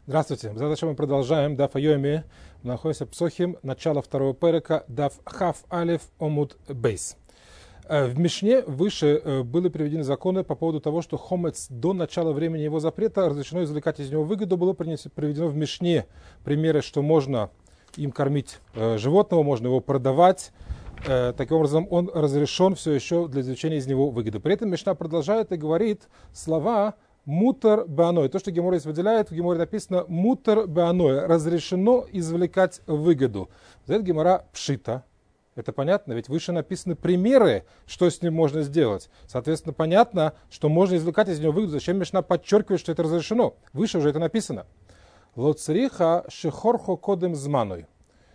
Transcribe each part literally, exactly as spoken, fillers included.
Здравствуйте. Задача мы продолжаем. Даф Айоми. Находимся Псохим. Начало второго перека. Даф Хав Алиф Омуд Бейс. В Мишне выше были приведены законы по поводу того, что хомец до начала времени его запрета разрешено извлекать из него выгоду. Было приведено в Мишне примеры, что можно им кормить животного, можно его продавать. Таким образом, он разрешен все еще для извлечения из него выгоды. При этом Мишна продолжает и говорит слова «мутар беаной». То, что Гемора здесь выделяет, в Геморе написано «мутар беаной». Разрешено извлекать выгоду. За это Гемора пшита. Это понятно, ведь выше написаны примеры, что с ним можно сделать. Соответственно, понятно, что можно извлекать из него выгоду. Зачем Мишна подчеркивает, что это разрешено? Выше уже это написано. «Лоцриха шихорхо кодем зманой».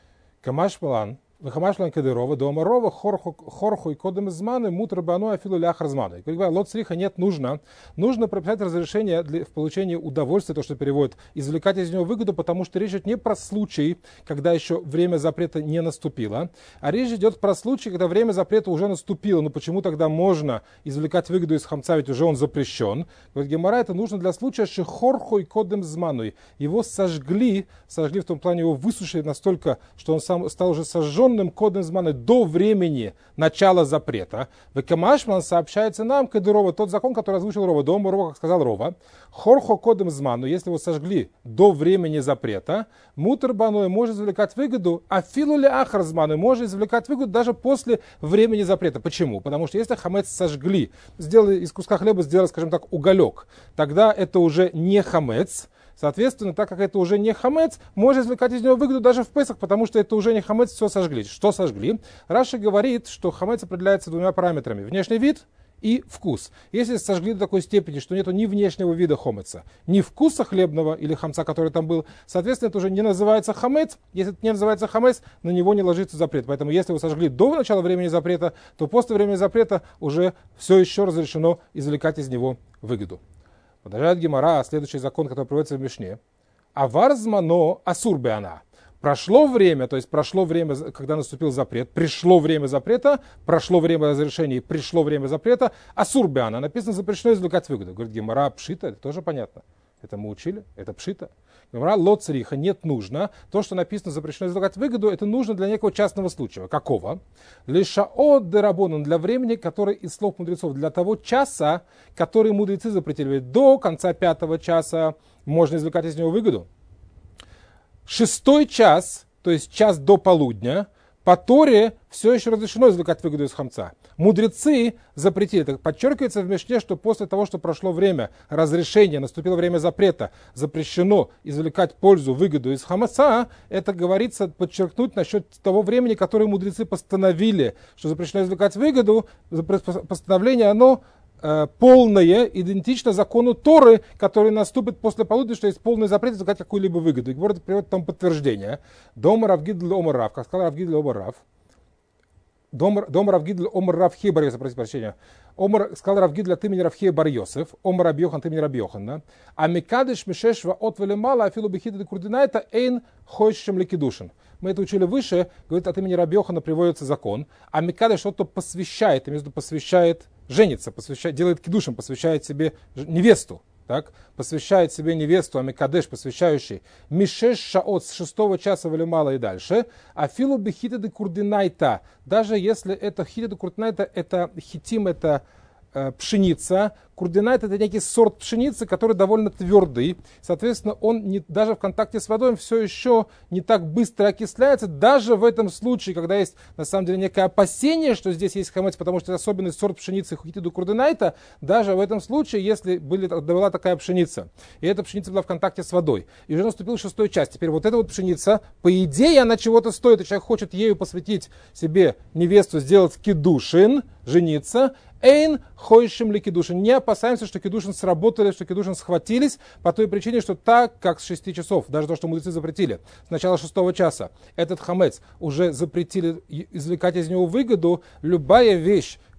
Камашпалан. Вахамашлан кадырова, дома хорху и кодем зманы, мутр бану афилу ляхар зманы. Как говорят, лот сриха нет, нужно. Нужно прописать разрешение для, в получении удовольствия, то, что переводит, извлекать из него выгоду, потому что речь идет не про случай, когда еще время запрета не наступило, а речь идет про случай, когда время запрета уже наступило. Но почему тогда можно извлекать выгоду из хамца, ведь уже он запрещен? Говорит Гемара, это нужно для случая шихорху и кодем зманой. Его сожгли, сожгли в том плане, его высушили настолько, что он сам стал уже сожжен кодом зманы до времени начала запрета. В Камашман сообщается нам, Кадырова, тот закон, который озвучил Рова, дома Рова, как сказал Рова, хорхо кодем зману, если его сожгли до времени запрета, мутр баной может извлекать выгоду, а филули ахар зману может извлекать выгоду даже после времени запрета. Почему? Потому что если хамец сожгли, сделали из куска хлеба, сделали, скажем так, уголек, тогда это уже не хамец. Соответственно, так как это уже не хамец, можно извлекать из него выгоду даже в Песах, потому что это уже не хамец, все сожгли. Что сожгли? Раши говорит, что хамец определяется двумя параметрами. Внешний вид и вкус. Если сожгли до такой степени, что нет ни внешнего вида хомеца, ни вкуса хлебного или хамца, который там был, соответственно, это уже не называется хамец. Если это не называется хамец, на него не ложится запрет. Поэтому если его сожгли до начала времени запрета, то после времени запрета уже все еще разрешено извлекать из него выгоду. Продолжает Гемара, следующий закон, который приводится в Мишне. Авар змано асур беана. Прошло время, то есть прошло время, когда наступил запрет, пришло время запрета, прошло время разрешения, пришло время запрета, асур беана. Написано, запрещено извлекать выгоду. Говорит Гемара, пшита, это тоже понятно. Это мы учили, это пшита. Гемара, лот цриха, нет, нужно. То, что написано, запрещено извлекать выгоду, это нужно для некого частного случая. Какого? Лишао дерабонан, для времени, который из слов мудрецов, для того часа, который мудрецы запретили. Ведь до конца пятого часа можно извлекать из него выгоду. Шестой час, то есть час до полудня, по Торе все еще разрешено извлекать выгоду из хамца. Мудрецы запретили. Так подчеркивается в Мишне, что после того, что прошло время разрешения, наступило время запрета, запрещено извлекать пользу, выгоду из хамца, это говорится подчеркнуть насчет того времени, которое мудрецы постановили, что запрещено извлекать выгоду. Постановление, оно э, полное, идентично закону Торы, который наступит после полудня, что есть полный запрет извлекать какую-либо выгоду. И говорит, приводит там подтверждение. Дома Равгидл Омар Рав, как сказал Равгидл Омар Рав. Дома Равгидл Омар Рав Хей Бар Йосеф, просите прощения. Омар сказал Равгидл от имени Рав Хей Бар Йосеф, Омар Рав Йохан от имени Рав Йохана. А микадеш мишешва от велемала афилу бихида де курдинайта эйн хойшем лекидушин. Мы это учили выше, говорит, от имени Рав Йохана приводится закон. А микадеш что-то посвящает, между посвящает, женится, посвящает, делает кидушем, посвящает себе невесту. Так, посвящает себе невесту, амикадеш, посвящающий мишеш шаот с шестого часа валюмала и дальше, а филу бихита де курдинайта, даже если это хита де курдинайта, это хитим, это э, пшеница, курдинайт это некий сорт пшеницы, который довольно твердый, соответственно, он не, даже в контакте с водой все еще не так быстро окисляется, даже в этом случае, когда есть на самом деле некое опасение, что здесь есть хамец, потому что это особенный сорт пшеницы хитиду курдинайта, даже в этом случае, если были, была такая пшеница, и эта пшеница была в контакте с водой, и уже наступил шестой час, теперь вот эта вот пшеница, по идее, она чего-то стоит, и человек хочет ею посвятить себе невесту, сделать кидушин, жениться, эйн хойшим ли кидушин. Не опасаемся, что кидушин сработали, что кидушин схватились по той причине, что так, как с шести часов, даже то, что мудрецы запретили, с начала шестого часа, этот хамец уже запретили извлекать из него выгоду, любая вещь,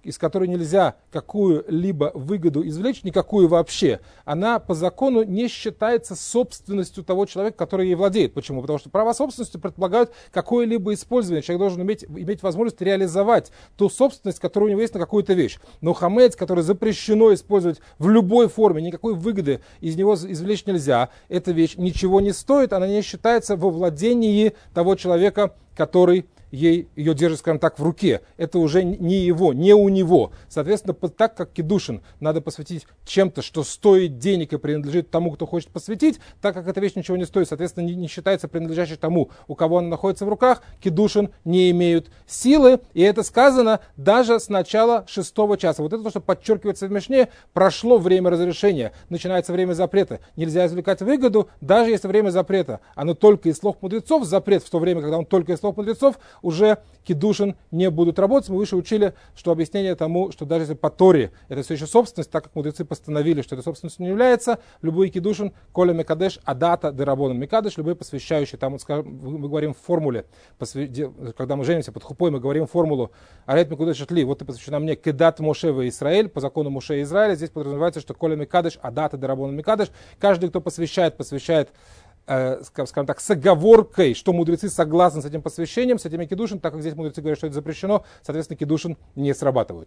из которой нельзя какую-либо выгоду извлечь, никакую вообще, она по закону не считается собственностью того человека, который ей владеет. Почему? Потому что права собственности предполагают какое-либо использование. Человек должен иметь, иметь возможность реализовать ту собственность, которая у него есть на какую-то вещь. Но хамец, который запрещено использовать в любой форме, никакой выгоды из него извлечь нельзя, эта вещь ничего не стоит, она не считается во владении того человека, который ей ее держит, скажем так, в руке. Это уже не его, не у него. Соответственно, так как кидушин надо посвятить чем-то, что стоит денег и принадлежит тому, кто хочет посвятить, так как эта вещь ничего не стоит, соответственно, не, не считается принадлежащей тому, у кого она находится в руках, кидушин не имеют силы. И это сказано даже с начала шестого часа. Вот это то, что подчеркивается в Мишне, прошло время разрешения, начинается время запрета. Нельзя извлекать выгоду, даже если время запрета, оно только из слов мудрецов, запрет в то время, когда он только из слов мудрецов, уже кидушин не будут работать. Мы выше учили, что объяснение тому, что даже если по Торе это все еще собственность, так как мудрецы постановили, что это собственностью не является, любой кидушин, коля мекадеш, адата дерабоном мекадеш, любой посвящающий, там, вот, скажем, мы говорим в формуле, когда мы женимся под хупой, мы говорим формулу арет мекудеш атли, вот ты посвящена мне кедат Моше в Израиль, по закону Моше и Израиля, здесь подразумевается, что коля мекадеш, адата дерабоном мекадеш, каждый, кто посвящает, посвящает скажем так, с оговоркой, что мудрецы согласны с этим посвящением, с этим кидушин, так как здесь мудрецы говорят, что это запрещено, соответственно, кидушин не срабатывают.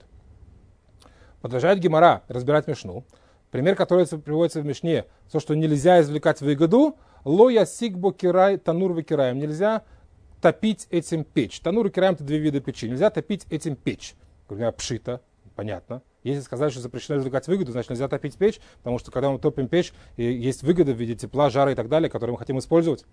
Продолжает Гемара разбирать Мишну. Пример, который приводится в Мишне, то, что нельзя извлекать выгоду, ло ясигбо кирай танур векираем, нельзя топить этим печь. Танур и кираем — это две вида печи, нельзя топить этим печь. Например, пшита, понятно. Если сказать, что запрещено извлекать выгоду, значит нельзя топить печь, потому что когда мы топим печь, есть выгода в виде тепла, жара и так далее, которые мы хотим использовать.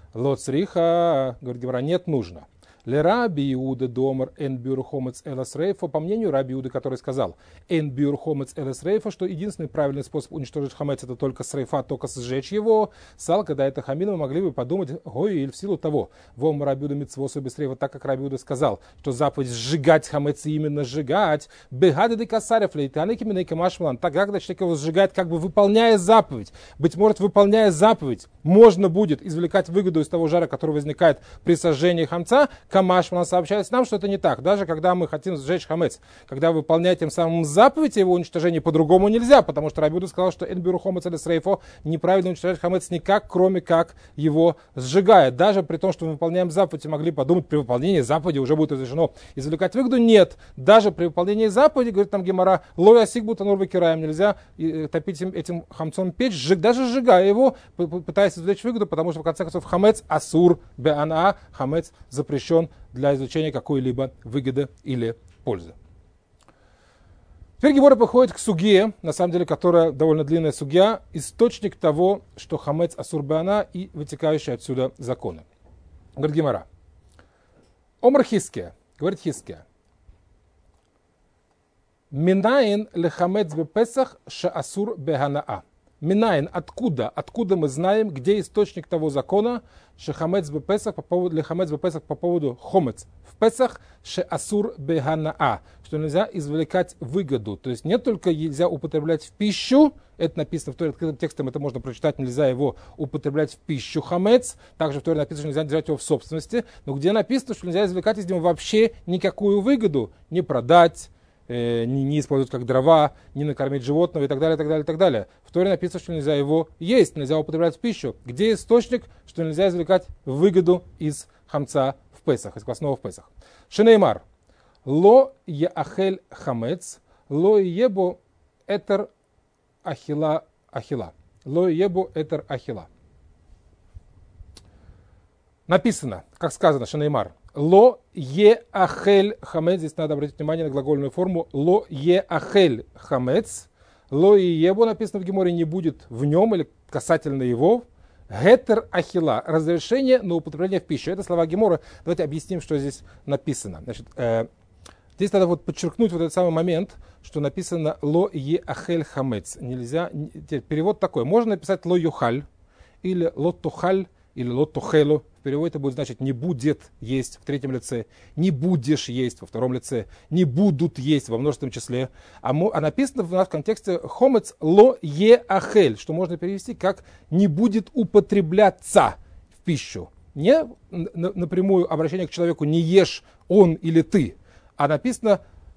Лоцриха, говорит Гемара, нет, нужно. Ле Раби Иуда домар эн бюр хомец элас рейфа, по мнению Раби Иуды, который сказал эн бюр хомец элас рейфа, что единственный правильный способ уничтожить хамец это только с рейфа, только сжечь его. Сал, когда это хамин, мы могли бы подумать, ой, или в силу того, вом Раби Иуда митцвосу без рейфа, так как Раби Иуда сказал, что заповедь сжигать хамец и именно сжигать, бегады де касарев лейтаны кименей камашмалан, так когда человек его сжигает, как бы выполняя заповедь, быть может, выполняя заповедь, можно будет извлекать выгоду из того жара, который возникает при сожжении хамца. Камаш сообщается нам, что это не так. Даже когда мы хотим сжечь хамец, когда выполнять тем самым заповедь его уничтожения, по-другому нельзя, потому что Раби Иуда сказал, что энбюру хомец или срейфо, неправильно уничтожать хамец никак, кроме как его сжигая. Даже при том, что мы выполняем заповедь, могли подумать, при выполнении заповеди уже будет разрешено извлекать выгоду. Нет, даже при выполнении заповеди, говорит там Гемара, лоя сигбута норвы кираем, нельзя топить этим хамцом печь, сжиг, даже сжигая его, пытаясь извлечь выгоду, потому что в конце концов хамец асур беана, хамец запрещен для извлечения какой-либо выгоды или пользы. Теперь Гемара приходит к суге, на самом деле, которая довольно длинная сугья, источник того, что хамец асур беана и вытекающие отсюда законы. Говорит Гемара. Омар Хиския, говорит Хиския. Минаин ле хамец бе Песах ше асур беганаа. Минаин, откуда? Откуда мы знаем, где источник того закона, что хамец бе Песах по поводу, для хамец бе Песах по поводу хомец в Песах, ше асур беганаа, что нельзя извлекать выгоду. То есть не только нельзя употреблять в пищу, это написано в Торе открытым текстом, это можно прочитать, нельзя его употреблять в пищу хамец, также в Торе написано, что нельзя держать его в собственности, но где написано, что нельзя извлекать из него вообще никакую выгоду, не продать, Не, не использовать как дрова, не накормить животного и так далее, и так далее, и так далее. В Торе написано, что нельзя его есть, нельзя употреблять в пищу. Где источник, что нельзя извлекать выгоду из хамца в Песах, из квасного в Песах? Шинеймар. Ло яахель хамец, ло ебо этер ахила ахила. Ло ебо этер ахила. Написано, как сказано, Шинеймар. Ло е ахель хамец, здесь надо обратить внимание на глагольную форму, ло е ахель хамец, ло и ебо написано в Геморе, не будет в нем или касательно его, гетер ахила, разрешение на употребление в пищу. Это слова Гемора. Давайте объясним, что здесь написано. Значит, э, здесь надо вот подчеркнуть вот этот самый момент, что написано ло е ахель хамец. Нельзя, перевод такой, можно написать ло юхаль, или ло тухаль, или ло тухелу. В переводе это будет значить не будет есть в третьем лице, не будешь есть во втором лице, не будут есть во множественном числе. А, а написано в нашем контексте хомец ло е ахель, что можно перевести как не будет употребляться в пищу. Не напрямую обращение к человеку не ешь он или ты, а написано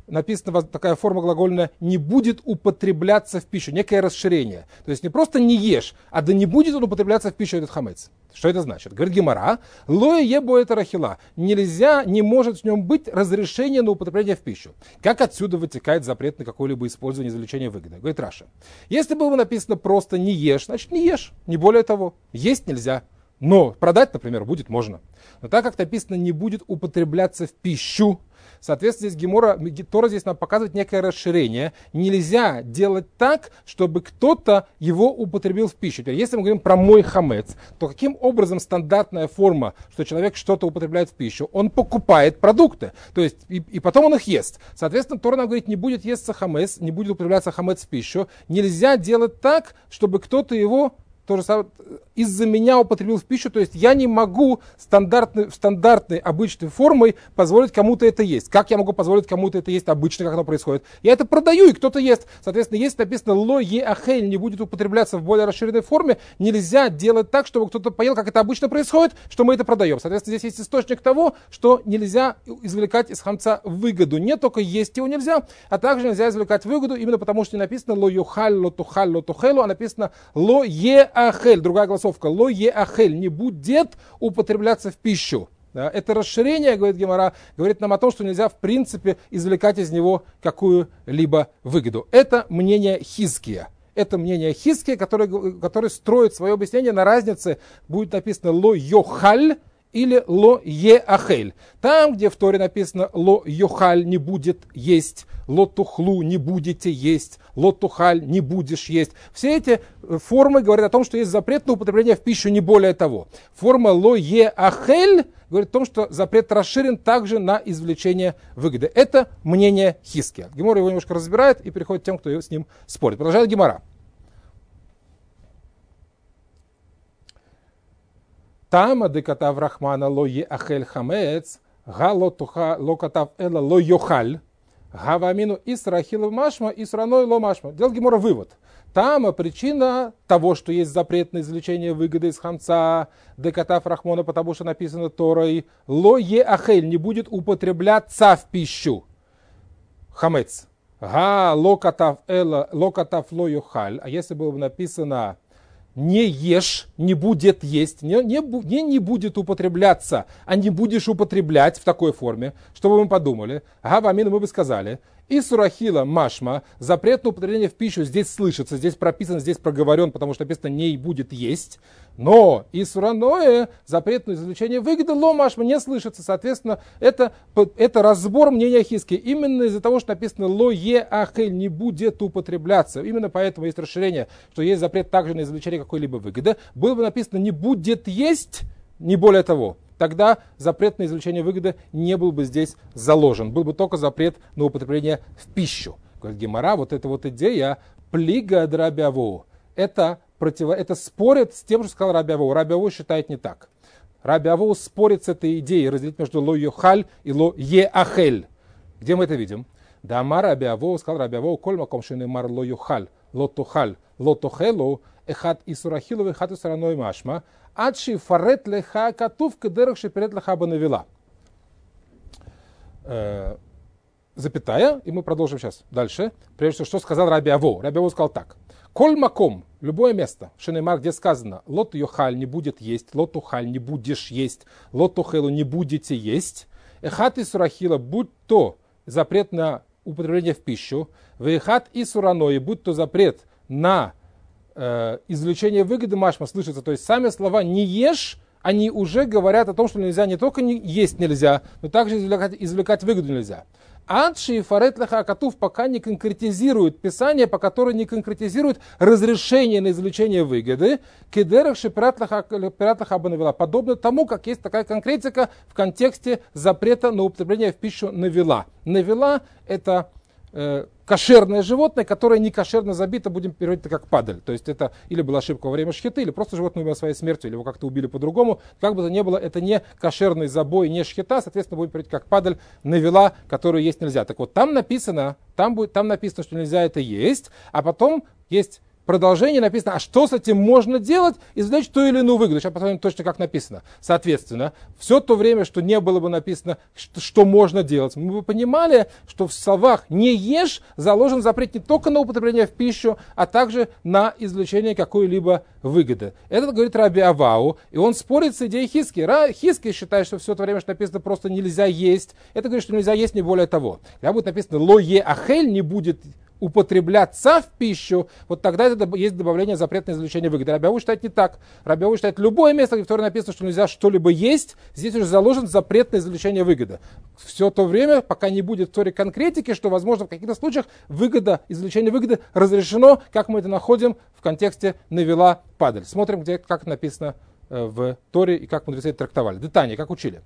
написана такая форма глагольная «не будет употребляться в пищу», некое расширение. То есть не просто «не ешь», а «да не будет он употребляться в пищу этот хамец». Что это значит? Говорит Гемара, «лоя ебо это рахила». Нельзя, не может в нем быть разрешение на употребление в пищу. Как отсюда вытекает запрет на какое-либо использование извлечения выгоды? Говорит Раша, если было бы написано просто «не ешь», значит не ешь, не более того. Есть нельзя. Но продать, например, будет можно. Но так как написано «не будет употребляться в пищу», соответственно, здесь Гемора, Тора здесь нам показывает некое расширение. Нельзя делать так, чтобы кто-то его употребил в пищу. Теперь, если мы говорим про мой хамец, то каким образом стандартная форма, что человек что-то употребляет в пищу? Он покупает продукты, то есть и, и потом он их ест. Соответственно, Тора нам говорит, не будет естся хамец, не будет употребляться хамец в пищу. Нельзя делать так, чтобы кто-то его то же самое, из-за меня употребил в пищу, то есть я не могу стандартной, стандартной обычной формой позволить кому-то это есть. Как я могу позволить кому-то это есть обычно, как оно происходит? Я это продаю, и кто-то ест. Соответственно, если написано «ло е ахель» не будет употребляться в более расширенной форме, нельзя делать так, чтобы кто-то поел, как это обычно происходит, что мы это продаем. Соответственно, здесь есть источник того, что нельзя извлекать из хамца выгоду. Не только есть его нельзя, а также нельзя извлекать выгоду, именно потому что не написано «ло юхаль, ло тухаль, ло тухелу», а написано «ло е ахель», другая голосовка, «ло е ахель», не будет употребляться в пищу. Да, это расширение, говорит Гемара, говорит нам о том, что нельзя в принципе извлекать из него какую-либо выгоду. Это мнение Хизкия. Это мнение Хизкия, который, который строит свое объяснение на разнице, будет написано «ло йохаль» или «ло е ахель». Там, где в Торе написано «ло йохаль» не будет есть, «ло тухлу» не будете есть, «ло тухаль» не будешь есть. Все эти формы говорят о том, что есть запрет на употребление в пищу, не более того. Форма «ло е ахель» говорит о том, что запрет расширен также на извлечение выгоды. Это мнение Хизкия. Гемора его немножко разбирает и переходит к тем, кто с ним спорит. Продолжает Гемара. Тама декатав рахмана ло е ахель хамец, га ло туха ло катав эла ло йохаль, га вамину исрахилов машма, исраной ло машма. Делает Гемора вывод. Тама причина того, что есть запрет на извлечение выгоды из хамца, декатав рахмона, потому что написано Торой, ло е ахель, не будет употребляться в пищу. Хамец. Га ло катав эла ло катав ло йохаль. А если было бы написано не ешь, не будет есть, не, не, не, не будет употребляться, а не будешь употреблять в такой форме, что бы мы подумали? Ага, вамину мы бы сказали. И сурахила машма, запрет на употребление в пищу здесь слышится, здесь прописан, здесь проговорен, потому что написано не будет есть. Но и сураное, запрет на извлечение выгоды, ло машма не слышится. Соответственно, это, это разбор мнения Хизки. Именно из-за того, что написано ло е ахель, не будет употребляться. Именно поэтому есть расширение, что есть запрет также на извлечение какой-либо выгоды. Было бы написано не будет есть, не более того. Тогда запрет на извлечение выгоды не был бы здесь заложен. Был бы только запрет на употребление в пищу. Говорит Гемара, вот эта вот идея плига ад Раби Авоу. Это, против... это спорит с тем, что сказал Раби Авоу. Раби Авоу считает не так. Раби Авоу спорит с этой идеей разделить между ло йохаль и ло е ахель. Где мы это видим? Да ама Раби Авоу, сказал Раби Авоу, коль маком шинеймар ло йохаль, ло тухаль, ло тухелу, эхат исурахилу, эхат исураной машма, адши фарет леха катув кедерах шеперет леха банавила. Запятая, и мы продолжим сейчас дальше. Прежде всего, что сказал Раби Авоу? Раби Авоу сказал так. Коль маком, любое место, шинеймар, где сказано, лот йохаль не будет есть, лот тухаль не будешь есть, лот тухелу не будете есть, эхат исурахила, будь то запрет на употребление в пищу, вехат исураной, будь то запрет на э, извлечение выгоды машма, слышится, то есть сами слова «не ешь», они уже говорят о том, что нельзя не только не есть нельзя, но также извлекать, извлекать выгоду нельзя. Адши и фарет леха катув пока не конкретизирует Писание, по которому не конкретизирует разрешение на извлечение выгоды, кедерах шепират леха банавила, подобно тому, как есть такая конкретика в контексте запрета на употребление в пищу навила. Навила – это э, кошерное животное, которое не кошерно забито, будем переводить это как падаль. То есть это или была ошибка во время шхиты, или просто животное умерло своей смертью, или его как-то убили по-другому. Как бы то ни было, это не кошерный забой, не шхита, соответственно, будем переводить как падаль, навила, которую есть нельзя. Так вот, там написано, там, будет, там написано, что нельзя это есть, а потом есть продолжении написано, а что с этим можно делать, извлечь ту или иную выгоду. Сейчас посмотрим точно, как написано. Соответственно, все то время, что не было бы написано, что, что можно делать, мы бы понимали, что в словах «не ешь» заложен запрет не только на употребление в пищу, а также на извлечение какой-либо выгоды. Это говорит Раби Авау, и он спорит с идеей Хиски. Хиски считает, что все то время, что написано просто «нельзя есть», это говорит, что нельзя есть не более того. Когда будет написано «ло е ахель», не будет употребляться в пищу, вот тогда это есть добавление запрета на извлечение выгоды. Раби Авау считает не так. Раби Авау считает, любое место, где в Торе написано, что нельзя что-либо есть, здесь уже заложен запрет на извлечение выгоды. Все то время, пока не будет в Торе конкретики, что, возможно, в каких-то случаях выгода, извлечение выгоды разрешено, как мы это находим в контексте навела падаль. Смотрим, где, как написано в Торе и как мудрецы это трактовали. Детание, как учили.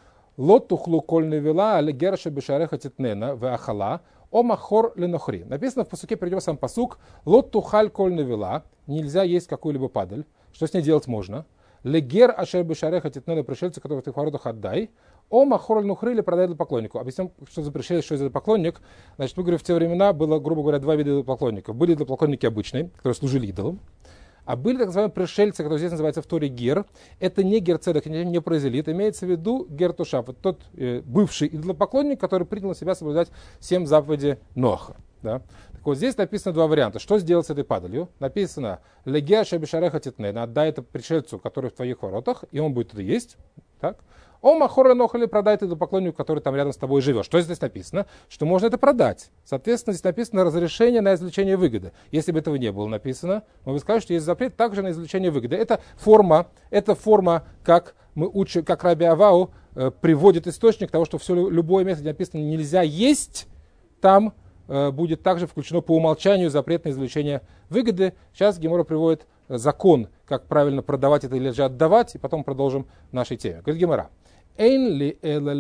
Лот тухлу коль навела, але герша бешареха титнена в ахала, о махор ленохри. Написано в пасуке, перейдем сам пасук. Лот тухаль коль навела. Нельзя есть какую-либо падаль. Что с ней делать можно? Легер ашер бешареха титнена, пришельцы, которые в твоих воротах отдай. О махор ленохри, или продай для поклоннику. Объясним, что за пришелец, что за поклонник. Значит, мы говорим, в те времена было, грубо говоря, два вида поклонников. Были для поклонники обычные, которые служили идолам. А были так называемые пришельцы, которые здесь называются в Торе гер. Это не гер-цедек, не произелит. Имеется в виду гер-тушав. Это тот э, бывший идолопоклонник, который принял на себя соблюдать семь заповедей Ноаха. Да? Так вот, здесь написано два варианта. Что сделать с этой падалью? Написано «Легеа шабишареха титнен». Отдай это пришельцу, который в твоих воротах, и он будет это есть. Так? О махора нохали, продай это поклоннику, который там рядом с тобой живет. Что здесь написано? Что можно это продать. Соответственно, здесь написано разрешение на извлечение выгоды. Если бы этого не было написано, мы бы сказали, что есть запрет также на извлечение выгоды. Это форма, это форма, как мы учим, как Раби Авау э, приводит источник того, что все любое место, где написано нельзя есть, там э, будет также включено по умолчанию запрет на извлечение выгоды. Сейчас Гемора приводит закон, как правильно продавать это или же отдавать, и потом продолжим в нашей теме. Говорит Гемора. Не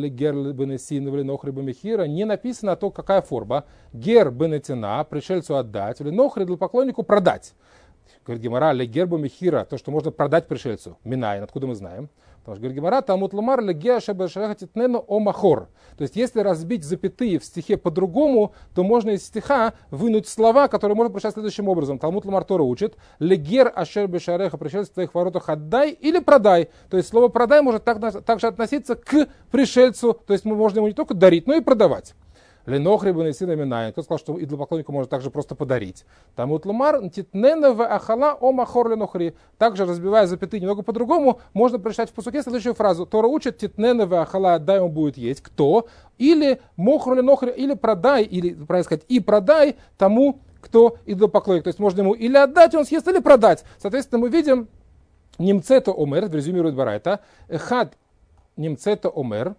написано то, какая форма. Гер бенетина, пришельцу отдать, или нохри для поклоннику продать. Говорит Гемара, легер бемехира, то, что можно продать пришельцу. Минайн, откуда мы знаем? Потому что, говорит Гемара, талмуд ламар легеа шебешареха титнену о махор. То есть, если разбить запятые в стихе по-другому, то можно из стиха вынуть слова, которые можно прочитать следующим образом. Талмуд ламар Тора учит, легер ашер бешареха, пришельцу в твоих воротах отдай или продай. То есть, слово продай может так, также относиться к пришельцу. То есть, мы можем ему не только дарить, но и продавать. Ленохри бенесина минайн. Кто сказал, что идолопоклоннику можно также просто подарить? Там утлумар титнена в ахала о махор ленохри. Также, разбивая запятые немного по-другому, можно прочитать в пасуке следующую фразу. Тора учит титнена в ахала, отдай, он будет есть. Кто? Или мохор ленохри, или продай, или, правильно сказать, и продай тому, кто идолопоклонник. То есть можно ему или отдать, он съест, или продать. Соответственно, мы видим немцета омер, резюмирует Барайта, эхад немцета омер,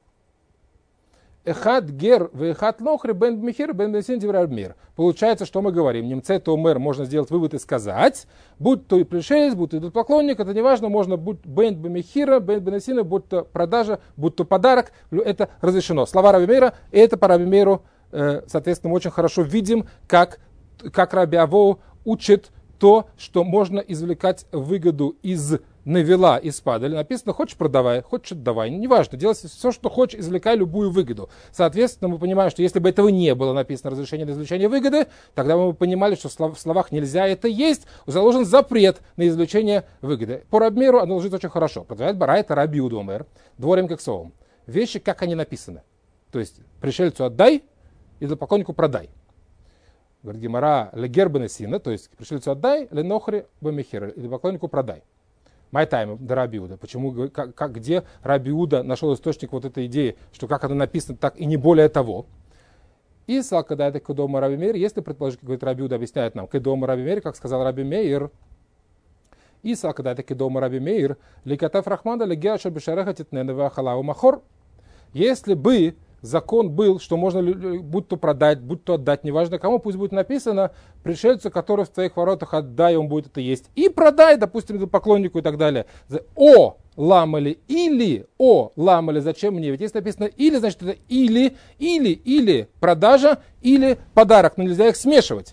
Эхад гер в эхад лохри бен бмехир бен бенсин диврармир. Получается, что мы говорим, немцет омер, можно сделать вывод и сказать, будь то и пришелец, будь то идолопоклонник, это не важно, можно будь бен бмехира, бен бенсина, будь то продажа, будь то подарок, это разрешено. Слова Раби Мейра, и это по Раби Мейру, соответственно, мы очень хорошо видим, как, как Раби Авау учит то, что можно извлекать выгоду из навела, из падали. Написано, хочешь продавай, хочешь отдавай. Неважно, делай все, что хочешь, извлекай любую выгоду. Соответственно, мы понимаем, что если бы этого не было написано разрешение на извлечение выгоды, тогда мы бы понимали, что в словах нельзя это есть, заложен запрет на извлечение выгоды. По Раби Мейру оно ложится очень хорошо. Продавает Барайта Раби Иуда омер, дворим как совом. Вещи, как они написаны. То есть, пришельцу отдай, идолопоклоннику продай. Говорит Гемара, легер бенесина, то есть пришельцу отдай, ленохри бемехир, идолопоклоннику продай. Майтайм, да Раби Иуда. Почему, как, как, где Раби Иуда нашел источник вот этой идеи, что как оно написано, так и не более того. И когда это кедома Раби Мейр, если предположить, как говорит Раби Иуда, объясняет нам, кедома Раби Мейр, как сказал Раби Мейр, и когда это кедома Раби Мейр, ликатав рахманда легеаша бешареха титненева ахалау махор. Если бы закон был, что можно будь то продать, будь то отдать, неважно кому, пусть будет написано, пришельцу, который в твоих воротах отдай, он будет это есть. И продай, допустим, поклоннику и так далее. О ламали или, о ламали, зачем мне? Ведь если написано или, значит это или, или, или продажа, или подарок. Но нельзя их смешивать.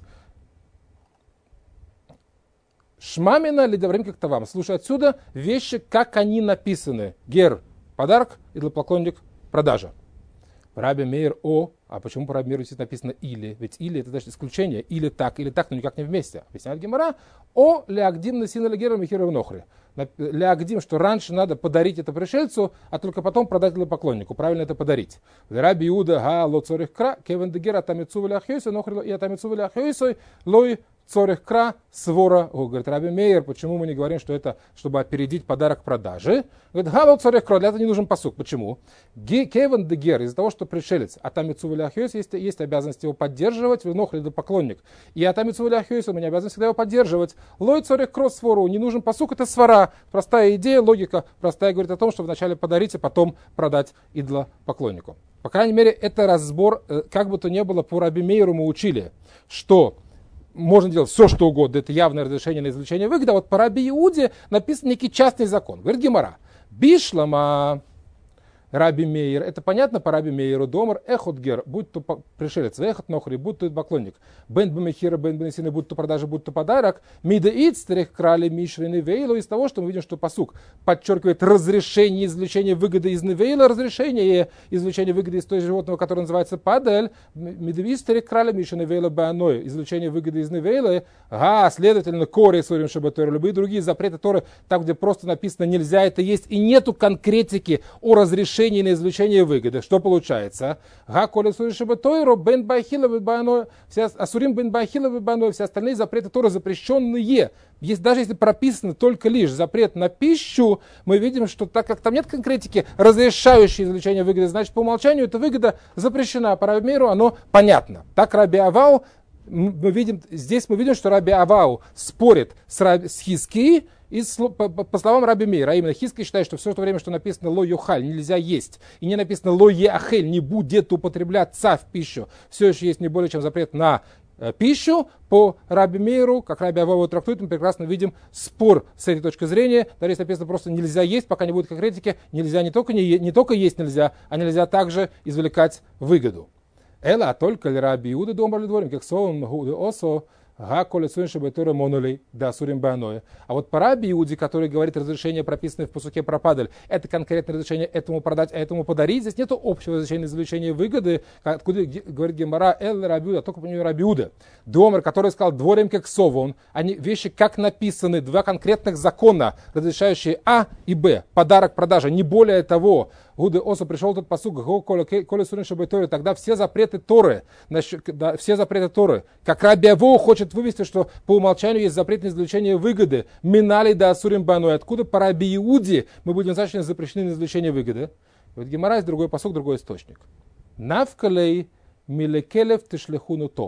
Шмамина лидаврим как-то вам. Слушай, отсюда вещи, как они написаны. Гер, подарок, идолопоклонник, продажа. Раби Мейр о А почему по Раби Мейру здесь написано или? Ведь или это значит исключение. Или так, или так, но никак не вместе. Объясняет Гемара. О леагдим насина легера михира внохри. Леагдим, что раньше надо подарить это пришельцу, а только потом продать поклоннику. Правильно это подарить. Раби Иуда га ло цорих кра, кевен дегера тамицу вляхьёйсой, нохри и тамицу вляхьёйсой, лой цорих кра свора. О, говорит Раби Мейер, почему мы не говорим, что это, чтобы опередить подарок продажи? Говорит, га ло цорих кра, для этого не нужен пасук. Почему? Кевен дегер, из-за того, что пришелец, а тамицу вляхьёйсой, есть, есть обязанность его поддерживать, нохри да поклонник. И а тамицу вляхьёйсой, у меня обязанность всегда его поддерживать. Лой цорих кра свору, не нужен пасук, это свора. Простая идея, логика простая, говорит о том, что вначале подарить, а потом продать идолопоклоннику. По крайней мере, это разбор, как бы то ни было, по Раби Мейеру мы учили, что можно делать все, что угодно, это явное разрешение на извлечение выгоды, а вот по Раби Иуде написан некий частный закон. Говорит Гемара, бишлама Раби Мейер, это понятно по Раби Мейеру, домар, эхот гер, будь то пришелец, эхот нохри, будь то поклонник, бен бемехира, бен бенесины, будь то продажа, будь то подарок, мидаид стрих крали мишрины вейло, из того, что мы видим, что пасук подчеркивает разрешение извлечения выгоды из невейла, разрешение извлечения выгоды из той животного, которое называется падаль, мидаид стрих крали мишрины вейло бааной, извлечение выгоды из невейла, а, следовательно, кори сурим шабатор, любые другие запреты Торы, там, где просто написано нельзя это есть, и нету конкретики о разрешении на извлечение выгоды. Что получается? Га коли суришиба тойро бен байхиловый баной, все асурим бен байхиловый баной, все остальные запреты Торы запрещенные. Есть, даже если прописано только лишь запрет на пищу, мы видим, что так как там нет конкретики, разрешающей извлечение выгоды, значит по умолчанию эта выгода запрещена. По Раби Мейру оно понятно. Так Раби Авау, мы видим, здесь мы видим, что Раби Авау спорит с, Раби, с Хизкией, и по, по словам Раби Мейра, а именно Хизкий считает, что все то время, что написано ло юхаль, нельзя есть, и не написано ло еахель, не будет употребляться в пищу, все еще есть не более чем запрет на э, пищу. По Раби Мейру, как Раби Авау трактует, мы прекрасно видим спор с этой точки зрения. Даже если написано просто нельзя есть, пока не будет конкретики, нельзя не только, не, не только есть нельзя, а нельзя также извлекать выгоду. Эла, а только ли Раби Иуда дома ли дворим, как словом осо, а вот по Раби Иуде, который говорит разрешение, прописанное в пасуке про падаль, это конкретное разрешение этому продать, а этому подарить. Здесь нет общего разрешения на извлечение выгоды, откуда говорит Гемара Эл Раби Иуда, только по нему Раби Иуда. Домер, который сказал дворим как совон, они вещи как написаны, два конкретных закона, разрешающие А и Б, подарок, продажа, не более того. Гуды Осо пришел тот пасук, тогда все запреты Торы, все запреты Торы, как Раби Авау хочет вывести, что по умолчанию есть запрет на извлечение выгоды. Минали да асурим баной. Откуда по Раби Иуде мы будем значительно запрещены на извлечение выгоды? И вот Гемара есть другой пасук, другой источник. Навкалей милекелев тишлехуну то.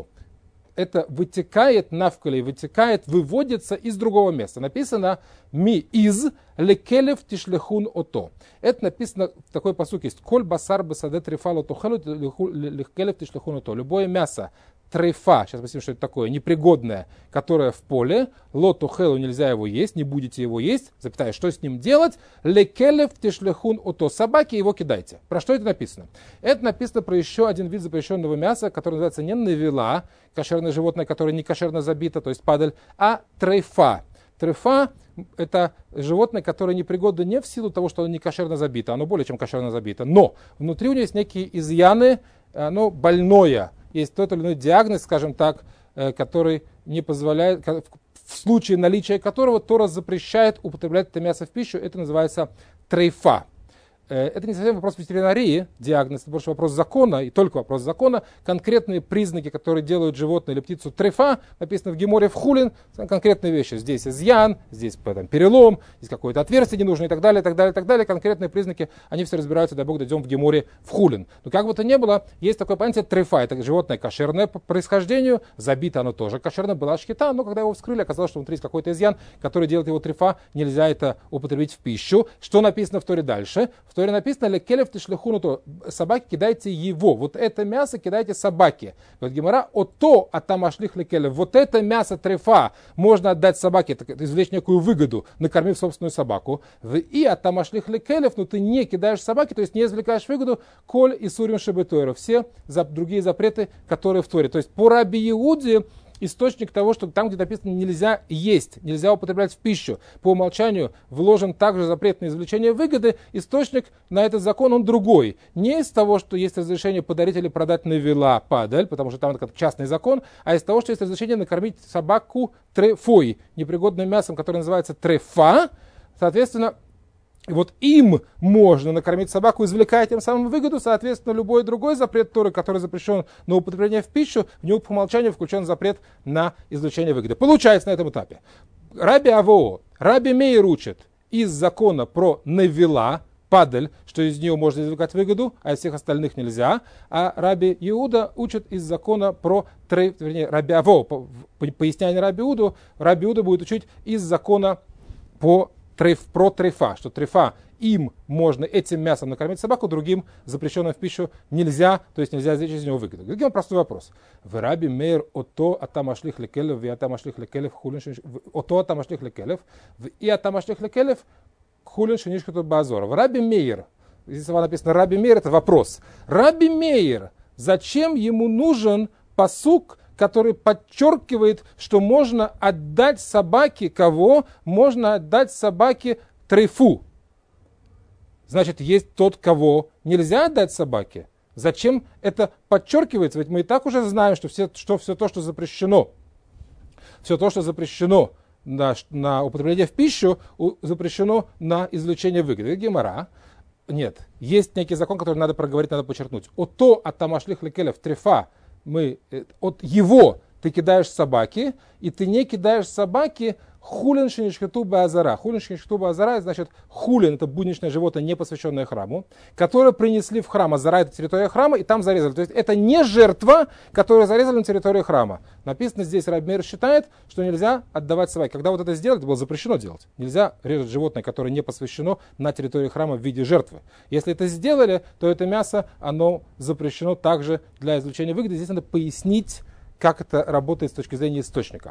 Это вытекает, навкалей вытекает, выводится из другого места. Написано ми из лекелев тишлехун ото. Это написано, такой пасук есть. Коль басар басаде трифало тохелу лекелев тишлехун ото. Любое мясо трейфа, сейчас посмотрим, что это такое, непригодное, которое в поле, лоту хелу нельзя его есть, не будете его есть, запятая, что с ним делать? Лекелев тишлехун ото, собаки его кидайте. Про что это написано? Это написано про еще один вид запрещенного мяса, который называется не навила, кошерное животное, которое не кошерно забито, то есть падаль, а трейфа. Трейфа – это животное, которое непригодно не в силу того, что оно не кошерно забито, оно более чем кошерно забито, но внутри у него есть некие изъяны, оно больное. Есть тот или иной диагноз, скажем так, который не позволяет, в случае наличия которого Тора запрещает употреблять это мясо в пищу, это называется трейфа. Это не совсем вопрос ветеринарии, диагноз, это больше вопрос закона, и только вопрос закона. Конкретные признаки, которые делают животное или птицу трефа, написано в Геморе в Хулин, конкретные вещи. Здесь изъян, здесь там, перелом, здесь какое-то отверстие ненужное и так далее, и так далее, и так далее. Конкретные признаки, они все разбираются, дай Бог, дойдем в Геморе в Хулин. Но как бы то ни было, есть такое понятие трефа. Это животное кошерное по происхождению, забито оно тоже кошерно, была шхита, но когда его вскрыли, оказалось, что внутри есть какой-то изъян, который делает его трефа, нельзя это употребить в пищу. Что написано в Торе дальше? В Торе написано, лекелев тишлехуну то, собаки кидайте его, вот это мясо кидайте собаке. Вот Гемара, ото атамашлих лекелев, вот это мясо трефа можно отдать собаке, так, извлечь некую выгоду, накормив собственную собаку. И атамашлих лекелев, но ты не кидаешь собаке, то есть не извлекаешь выгоду, коль и сурим шебетойра, все за, другие запреты, которые в Торе. То есть по Раби Иуде источник того, что там, где написано нельзя есть, нельзя употреблять в пищу, по умолчанию вложен также запрет на извлечение выгоды, источник на этот закон он другой. Не из того, что есть разрешение подарить или продать навила падаль, потому что там это частный закон, а из того, что есть разрешение накормить собаку трефой, непригодным мясом, которое называется трефа. Соответственно, вот им можно накормить собаку, извлекая тем самым выгоду. Соответственно, любой другой запрет Торы, который запрещен на употребление в пищу, в него по умолчанию включен запрет на извлечение выгоды. Получается на этом этапе. Раби Авоо, Раби Меир учит из закона про навила, падаль, что из нее можно извлекать выгоду, а из всех остальных нельзя. А Раби Иуда учит из закона про треф, вернее, Раби Авоо, по, по, поясняя Раби Иуду, Раби Иуда будет учить из закона по Треф, про трефа, что трефа им можно этим мясом накормить собаку, другим запрещенным в пищу нельзя, то есть нельзя извлечь из него выгоду. Другим простой вопрос. В Раби Меир ото атамашлих лекелев, ви атамашлих лекелев, хулин ото атамашлих лекелев, и атамашлих лекелев, хулин шинишкату базора. В Раби Меир, здесь написано Раби Меир, это вопрос. Раби Меир, зачем ему нужен пасук, который подчеркивает, что можно отдать собаке кого? Можно отдать собаке трефу. Значит, есть тот, кого нельзя отдать собаке. Зачем это подчеркивается? Ведь мы и так уже знаем, что все, что все то, что запрещено, все то, что запрещено на, на употребление в пищу, запрещено на извлечение выгоды. Гемара. Нет, есть некий закон, который надо проговорить, надо подчеркнуть. Ото атамашлих лекелев трефа. Мы, от его ты кидаешь собаки, и ты не кидаешь собаки хулин шинишхету баазара. Хулин шинишхету баазара, значит, хулин — это будничное животное, не посвященное храму, которое принесли в храм. Азара — это территория храма, и там зарезали. То есть это не жертва, которую зарезали на территории храма. Написано здесь, Раби Меир считает, что нельзя отдавать собаки. Когда вот это сделать, это было запрещено делать. Нельзя резать животное, которое не посвящено на территории храма в виде жертвы. Если это сделали, то это мясо, оно запрещено также для извлечения выгоды. Здесь надо пояснить, как это работает с точки зрения источника.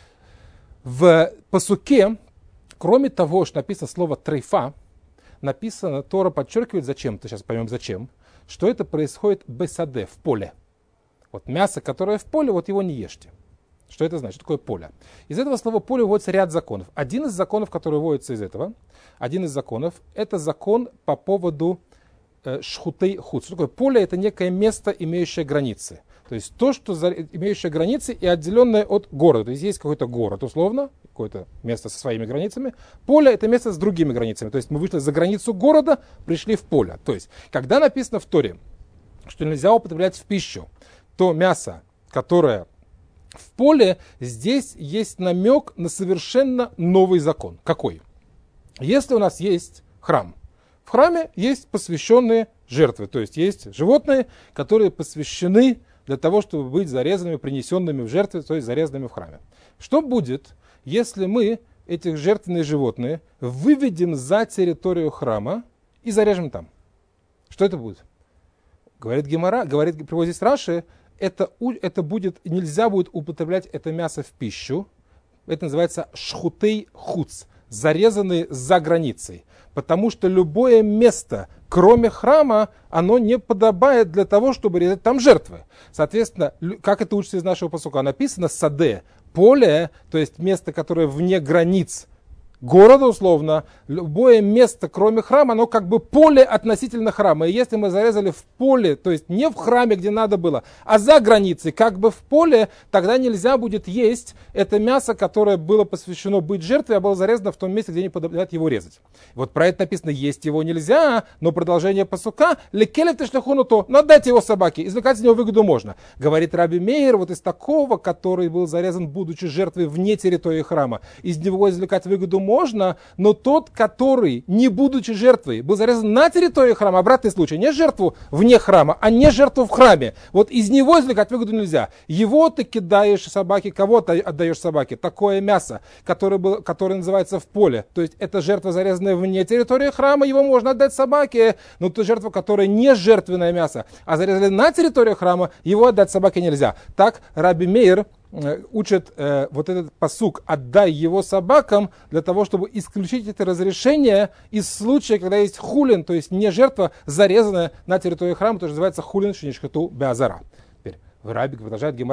В пасуке, кроме того, что написано слово трейфа, написано, Тора подчеркивает зачем-то, сейчас поймем зачем, что это происходит бесаде, в поле. Вот мясо, которое в поле, вот его не ешьте. Что это значит? Что такое поле? Из этого слова поле выводится ряд законов. Один из законов, который выводится из этого, один из законов, это закон по поводу э, шхутей худ. Что такое поле? Это некое место, имеющее границы. То есть то, что за, имеющее границы и отделенное от города. То есть есть какой-то город, условно, какое-то место со своими границами. Поле — это место с другими границами. То есть мы вышли за границу города, пришли в поле. То есть, когда написано в Торе, что нельзя употреблять в пищу то мясо, которое в поле, здесь есть намек на совершенно новый закон. Какой? Если у нас есть храм, в храме есть посвященные жертвы. То есть есть животные, которые посвящены для того, чтобы быть зарезанными, принесенными в жертву, то есть зарезанными в храме. Что будет, если мы этих жертвенные животные выведем за территорию храма и зарежем там? Что это будет? Говорит Гемара, говорит, приводит здесь Раши, это, это будет, нельзя будет употреблять это мясо в пищу. Это называется шхутей хуц, зарезанные за границей. Потому что любое место, кроме храма, оно не подобает для того, чтобы резать там жертвы. Соответственно, как это учится из нашего пасука? Написано саде, поле, то есть место, которое вне границ города, условно, любое место, кроме храма, оно как бы поле относительно храма. И если мы зарезали в поле, то есть не в храме, где надо было, а за границей, как бы в поле, тогда нельзя будет есть это мясо, которое было посвящено быть жертвой, а было зарезано в том месте, где не подобает его резать. Вот про это написано, есть его нельзя, но продолжение пасука, лекелев тешлехуну то, но отдайте его собаке, извлекать из него выгоду можно. Говорит Раби Меир, вот из такого, который был зарезан, будучи жертвой вне территории храма, из него извлекать выгоду можно. Можно, но тот, который, не будучи жертвой, был зарезан на территории храма, обратный случай, не жертву вне храма, а не жертву в храме, вот из него извлекать выгоду нельзя. Его ты кидаешь собаке, кого-то отдаешь собаке, такое мясо, которое, было, которое называется в поле, то есть это жертва, зарезанная вне территории храма, его можно отдать собаке, но то жертва, которая не жертвенное мясо, а зарезали на территории храма, его отдать собаке нельзя. Так Раби Меир учит э, вот этот пасук «отдай его собакам» для того, чтобы исключить это разрешение из случая, когда есть хулин, то есть не жертва, зарезанная на территории храма, то, что называется хулин шинишхату беазара. Теперь в Раби продолжает Гемара.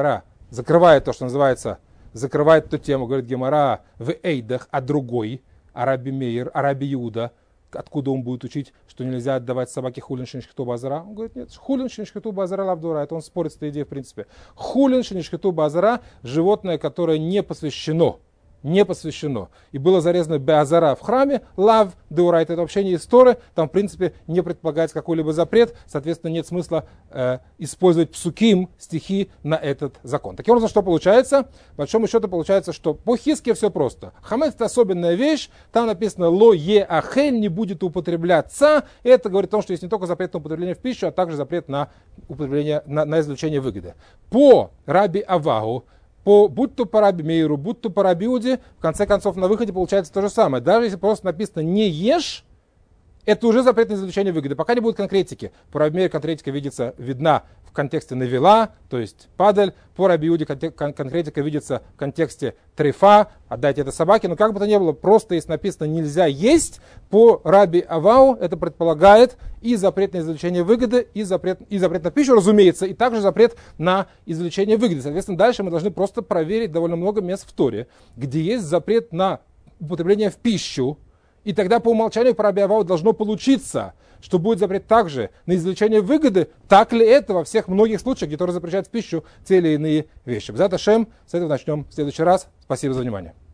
закрывает то, что называется, закрывает эту тему, говорит Гемара в Эйдах, а другой, Араби Мейер, Араби Иуда, откуда он будет учить, что нельзя отдавать собаке хулин шиншхиту базара? Он говорит, нет, хулин шиншхиту базара лавдура. Это он спорит с этой идеей в принципе. Хулин шиншхиту базара – животное, которое не посвящено. Не посвящено. И было зарезано беазара в храме, лав, деурайт, это вообще не из Торы, там в принципе не предполагается какой-либо запрет, соответственно нет смысла э, использовать псуким, стихи на этот закон. Таким образом, что получается? По большому счету получается, что по хиске все просто. Хамец это особенная вещь, там написано ло е ахель, не будет употребляться, и это говорит о том, что есть не только запрет на употребление в пищу, а также запрет на употребление, на, на извлечение выгоды. По Раби Авагу, По, будь то по Раби Мейру, будь то по Раби Иуде, в конце концов на выходе получается то же самое. Даже если просто написано «не ешь», это уже запрет на извлечение выгоды. Пока не будет конкретики. По Раби Мейру конкретика видится, видна в контексте навела, то есть падаль. По Раби Иуде конкретика видится в контексте трефа, отдайте это собаке. Но как бы то ни было, просто если написано «нельзя есть», по Раби Авау это предполагает и запрет на извлечение выгоды, и запрет, и запрет на пищу, разумеется, и также запрет на извлечение выгоды. Соответственно, дальше мы должны просто проверить довольно много мест в Торе, где есть запрет на употребление в пищу, и тогда по умолчанию по Раби Авау должно получиться, что будет запрет также на извлечение выгоды. Так ли это во всех многих случаях, где Тора запрещает в пищу те или иные вещи? Б'эзрат Ашем, с этого начнем в следующий раз. Спасибо за внимание.